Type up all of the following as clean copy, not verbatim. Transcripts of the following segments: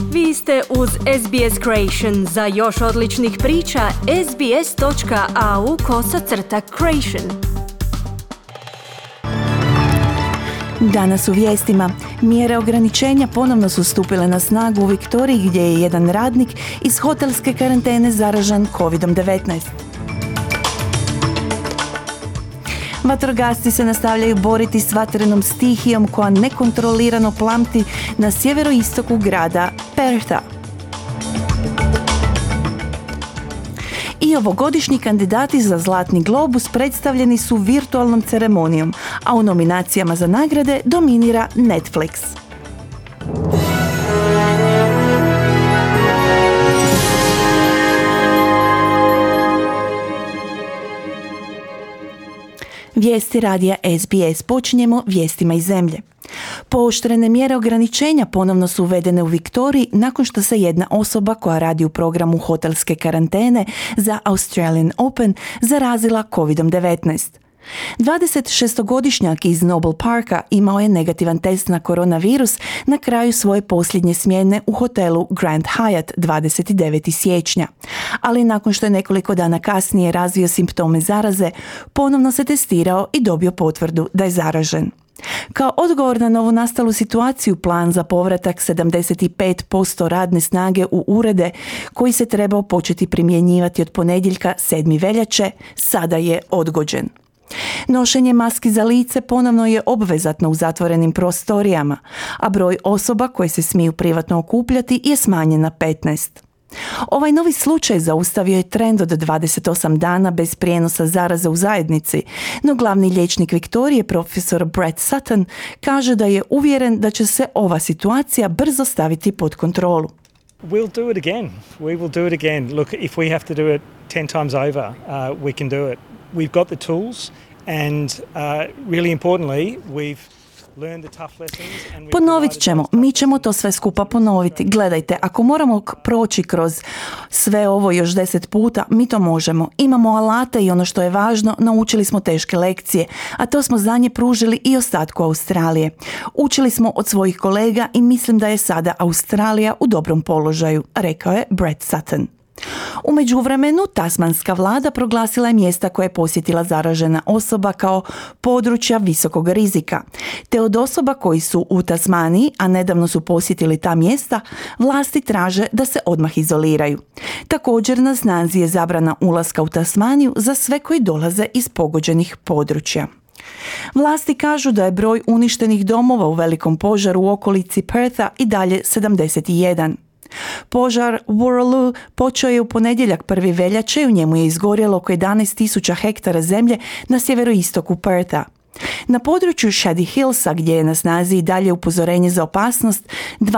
Vi ste uz SBS Creation. Za još odličnih priča, sbs.au/creation. Danas u vijestima. Mjere ograničenja ponovno su stupile na snagu u Viktoriji gdje je jedan radnik iz hotelske karantene zaražen COVID-19. Vatrogasci se nastavljaju boriti s vatrenom stihijom koja nekontrolirano plamti na sjeveroistoku grada Pertha. I ovogodišnji kandidati za Zlatni globus predstavljeni su virtualnom ceremonijom, a u nominacijama za nagrade dominira Netflix. Vijesti radija SBS. Počinjemo vijestima iz zemlje. Pooštrene mjere ograničenja ponovno su uvedene u Viktoriji nakon što se jedna osoba koja radi u programu hotelske karantene za Australian Open zarazila COVID-19. 26-godišnjak iz Noble Parka imao je negativan test na koronavirus na kraju svoje posljednje smjene u hotelu Grand Hyatt 29. siječnja. Ali nakon što je nekoliko dana kasnije razvio simptome zaraze, ponovno se testirao i dobio potvrdu da je zaražen. Kao odgovor na novonastalu situaciju, plan za povratak 75% radne snage u urede, koji se trebao početi primjenjivati od ponedjeljka 7. veljače, sada je odgođen. Nošenje maski za lice ponovno je obvezatno u zatvorenim prostorijama, a broj osoba koje se smiju privatno okupljati je smanjen na 15. Ovaj novi slučaj zaustavio je trend od 28 dana bez prijenosa zaraze u zajednici, no glavni liječnik Viktorije, profesor Brett Sutton, kaže da je uvjeren da će se ova situacija brzo staviti pod kontrolu. We'll do it again. We will do it again. Look, if we have to do it 10 times over, we can do it. We've got the tools and really importantly, we've learned the tough lessons. Ponovit ćemo, mi ćemo to sve skupa ponoviti. Gledajte, ako moramo proći kroz sve ovo još 10 puta, mi to možemo. Imamo alate i ono što je važno, naučili smo teške lekcije, a to smo znanje pružili i ostatku Australije. Učili smo od svojih kolega i mislim da je sada Australija u dobrom položaju, rekao je Brett Sutton. U međuvremenu, tasmanska vlada proglasila je mjesta koje je posjetila zaražena osoba kao područja visokog rizika. Te od osoba koji su u Tasmaniji, a nedavno su posjetili ta mjesta, vlasti traže da se odmah izoliraju. Također na snazi je zabrana ulaska u Tasmaniju za sve koji dolaze iz pogođenih područja. Vlasti kažu da je broj uništenih domova u velikom požaru u okolici Pertha i dalje 71. Požar u Woolloomooloo počeo je u ponedjeljak 1. veljače i u njemu je izgorjelo oko 11.000 hektara zemlje na sjeveroistoku Pertha. Na području Shady Hillsa, gdje je na snazi i dalje upozorenje za opasnost,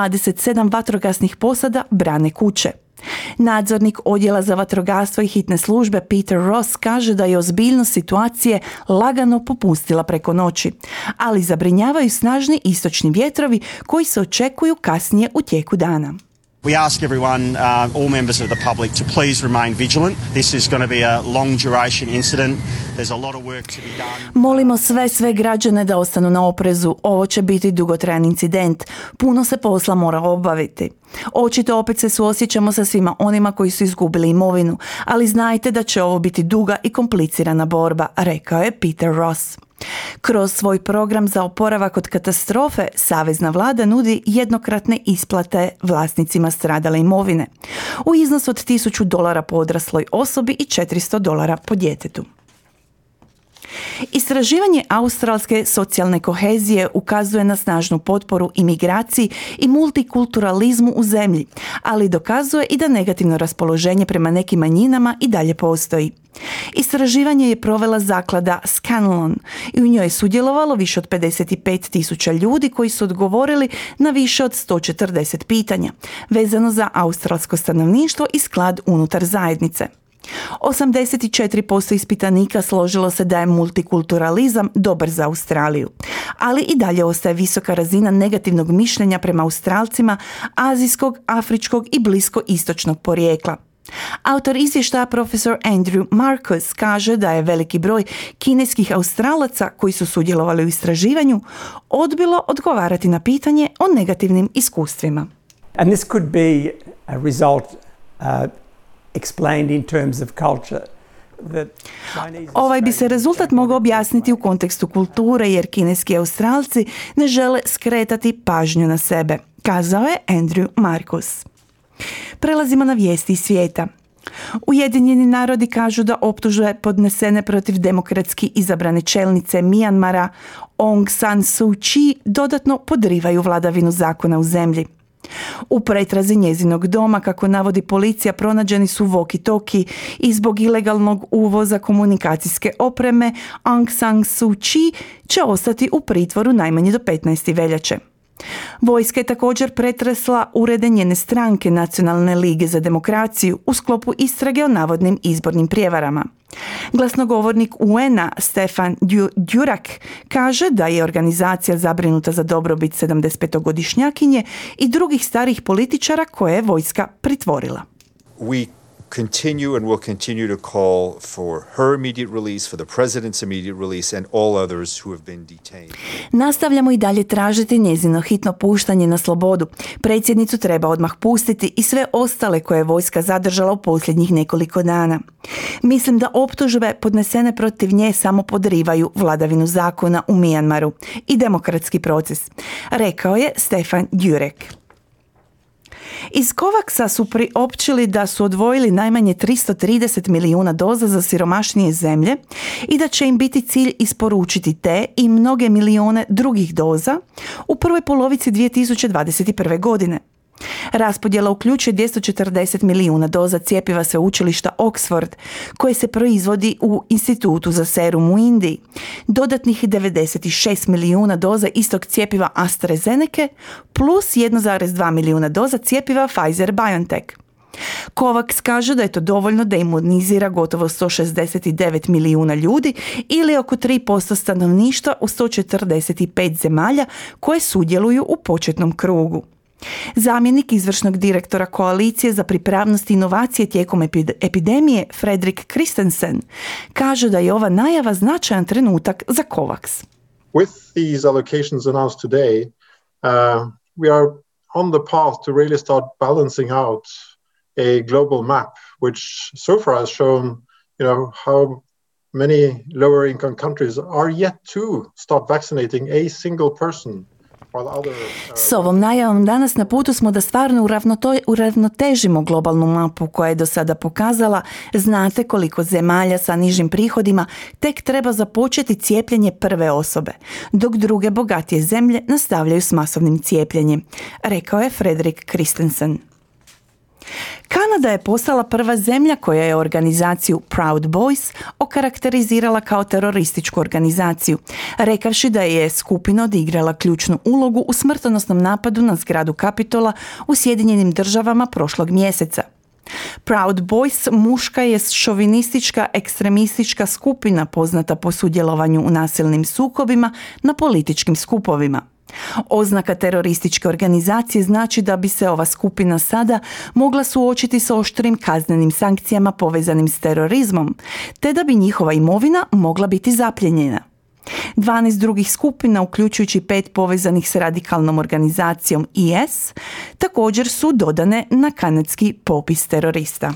27 vatrogasnih posada brane kuće. Nadzornik odjela za vatrogastvo i hitne službe Peter Ross kaže da je ozbiljnost situacije lagano popustila preko noći, ali zabrinjavaju snažni istočni vjetrovi koji se očekuju kasnije u tijeku dana. We ask everyone, all members of the public, to please remain vigilant. This is going to be a long duration incident. There's a lot of work to be done. Molimo sve građane da ostanu na oprezu. Ovo će biti dugotrajan incident. Puno se posla mora obaviti. Očito opet se suosjećamo sa svima onima koji su izgubili imovinu, ali znajte da će ovo biti duga i komplicirana borba, rekao je Peter Ross. Kroz svoj program za oporavak od katastrofe, savezna vlada nudi jednokratne isplate vlasnicima stradale imovine u iznosu od $1,000 po odrasloj osobi i $400 po djetetu. Istraživanje australske socijalne kohezije ukazuje na snažnu potporu imigraciji i multikulturalizmu u zemlji, ali dokazuje i da negativno raspoloženje prema nekim manjinama i dalje postoji. Istraživanje je provela zaklada Scanlon i u njoj je sudjelovalo više od 55.000 ljudi koji su odgovorili na više od 140 pitanja vezano za australsko stanovništvo i sklad unutar zajednice. 84% ispitanika složilo se da je multikulturalizam dobar za Australiju, ali i dalje ostaje visoka razina negativnog mišljenja prema Australcima azijskog, afričkog i bliskoistočnog porijekla. Autor izvještaja profesor Andrew Marcus kaže da je veliki broj kineskih Australaca koji su sudjelovali u istraživanju odbilo odgovarati na pitanje o negativnim iskustvima. And this could be a result explained in terms of culture. Ovaj bi se rezultat mogao objasniti u kontekstu kulture jer kineski Australci ne žele skretati pažnju na sebe, kazao je Andrew Marcus. Prelazimo na vijesti iz svijeta. Ujedinjeni narodi kažu da optužbe podnesene protiv demokratski izabrane čelnice Mijanmara Aung San Suu Kyi dodatno podrivaju vladavinu zakona u zemlji. U pretrazi njezinog doma, kako navodi policija, pronađeni su walkie-talkie i zbog ilegalnog uvoza komunikacijske opreme Aung San Suu Kyi će ostati u pritvoru najmanje do 15. veljače. Vojska je također pretresla urede njene stranke Nacionalne lige za demokraciju u sklopu istrage o navodnim izbornim prijevarama. Glasnogovornik UN-a Stefan Dujarric kaže da je organizacija zabrinuta za dobrobit 75-godišnjakinje i drugih starih političara koje je vojska pritvorila. We continue and will continue to call for her immediate release, for the president's immediate release and all others who have been detained. Nastavljamo i dalje tražiti njezino hitno puštanje na slobodu. Predsjednicu treba odmah pustiti i sve ostale koje je vojska zadržala u posljednjih nekoliko dana. Mislim da optužbe podnesene protiv nje samo podrivaju vladavinu zakona u Mijanmaru i demokratski proces, rekao je Stefan Dujarric. Iz COVAX-a su priopćili da su odvojili najmanje 330 milijuna doza za siromašnije zemlje i da će im biti cilj isporučiti te i mnoge milijune drugih doza u prvoj polovici 2021. godine. Raspodjela uključuje 240 milijuna doza cjepiva sveučilišta Oxford, koje se proizvodi u Institutu za serum u Indiji, dodatnih 96 milijuna doza istog cjepiva AstraZeneca plus 1,2 milijuna doza cjepiva Pfizer-BioNTech. COVAX kaže da je to dovoljno da imunizira gotovo 169 milijuna ljudi ili oko 3% stanovništva u 145 zemalja koje sudjeluju u početnom krugu. Zamjenik izvršnog direktora Koalicije za pripravnost i inovacije tijekom epidemije Fredrik Christensen kaže da je ova najava značajan trenutak za COVAX. With these allocations announced today, we are on the path to really start balancing out a global map, which so far has shown, how many lower income countries are yet to start vaccinating a single person. S ovom najavom danas na putu smo da stvarno uravnotežimo globalnu mapu koja je do sada pokazala, znate koliko zemalja sa nižim prihodima tek treba započeti cijepljenje prve osobe, dok druge bogatije zemlje nastavljaju s masovnim cijepljenjem, rekao je Fredrik Christensen. Kanada je postala prva zemlja koja je organizaciju Proud Boys okarakterizirala kao terorističku organizaciju, rekavši da je skupina odigrala ključnu ulogu u smrtonosnom napadu na zgradu Kapitola u Sjedinjenim Državama prošlog mjeseca. Proud Boys muška je šovinistička ekstremistička skupina poznata po sudjelovanju u nasilnim sukobima na političkim skupovima. Oznaka terorističke organizacije znači da bi se ova skupina sada mogla suočiti s oštrim kaznenim sankcijama povezanim s terorizmom, te da bi njihova imovina mogla biti zaplijenjena. 12 drugih skupina, uključujući 5 povezanih s radikalnom organizacijom IS, također su dodane na kanadski popis terorista.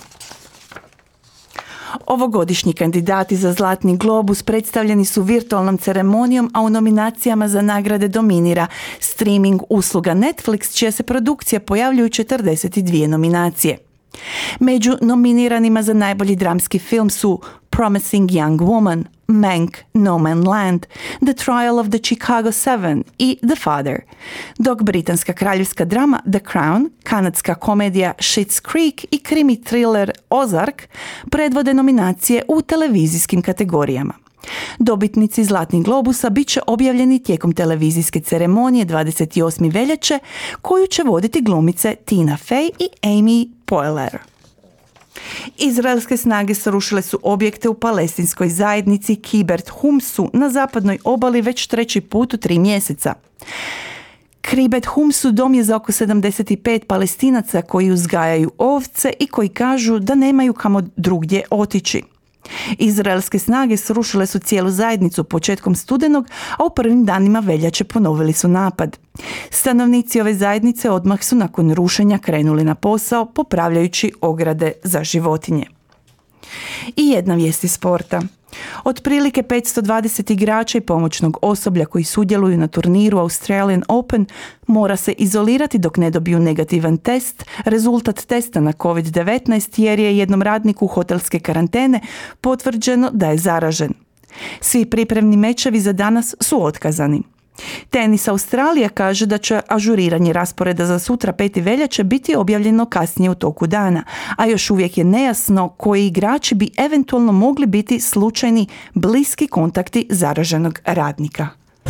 Ovogodišnji kandidati za Zlatni globus predstavljeni su virtualnom ceremonijom, a u nominacijama za nagrade dominira streaming usluga Netflix, čija se produkcija pojavljuje u 42 nominacije. Među nominiranima za najbolji dramski film su Promising Young Woman, Mank, No Man Land, The Trial of the Chicago 7 i The Father, dok britanska kraljevska drama The Crown, kanadska komedija Schitt's Creek i krimi thriller Ozark predvode nominacije u televizijskim kategorijama. Dobitnici Zlatnih globusa bit će objavljeni tijekom televizijske ceremonije 28. veljače, koju će voditi glumice Tina Fey i Amy Poehler. Izraelske snage srušile su objekte u palestinskoj zajednici Kibbert Humsu na zapadnoj obali već treći put u 3 mjeseca. Kibbert Humsu dom je za oko 75 Palestinaca koji uzgajaju ovce i koji kažu da nemaju kamo drugdje otići. Izraelske snage srušile su cijelu zajednicu početkom studenog, a u prvim danima veljače ponovili su napad. Stanovnici ove zajednice odmah su nakon rušenja krenuli na posao popravljajući ograde za životinje. I jedna vijest iz sporta. Otprilike 520 igrača i pomoćnog osoblja koji sudjeluju na turniru Australian Open mora se izolirati dok ne dobiju negativan test, rezultat testa na COVID-19, jer je jednom radniku hotelske karantene potvrđeno da je zaražen. Svi pripremni mečevi za danas su otkazani. Tenis Australija kaže da će ažuriranje rasporeda za sutra 5. veljače biti objavljeno kasnije u toku dana, a još uvijek je nejasno koji igrači bi eventualno mogli biti slučajni bliski kontakti zaraženog radnika.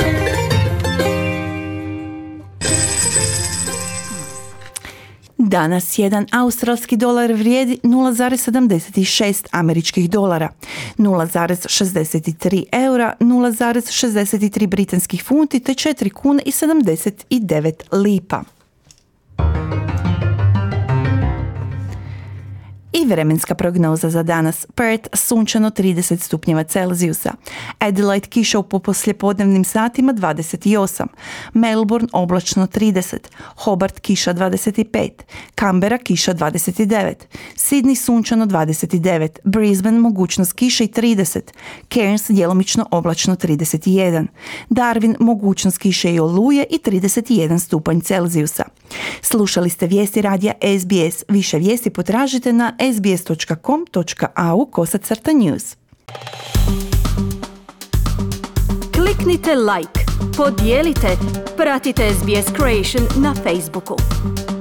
Danas jedan australski dolar vrijedi 0,76 američkih dolara, 0,63 eura, 0,63 britanskih funti te 4 kune i 79 lipa. I vremenska prognoza za danas. Perth sunčano 30 stupnjeva Celzijusa. Adelaide kiša u poslijepodnevnim satima 28. Melbourne oblačno 30. Hobart kiša 25. Canberra kiša 29. Sydney sunčano 29. Brisbane mogućnost kiše i 30. Cairns djelomično oblačno 31. Darwin mogućnost kiše i oluje i 31 stupanj Celzijusa. Slušali ste vijesti radija SBS. Više vijesti potražite na sbs.com.au/news. Kliknite like, podijelite, pratite SBS Creation na Facebooku.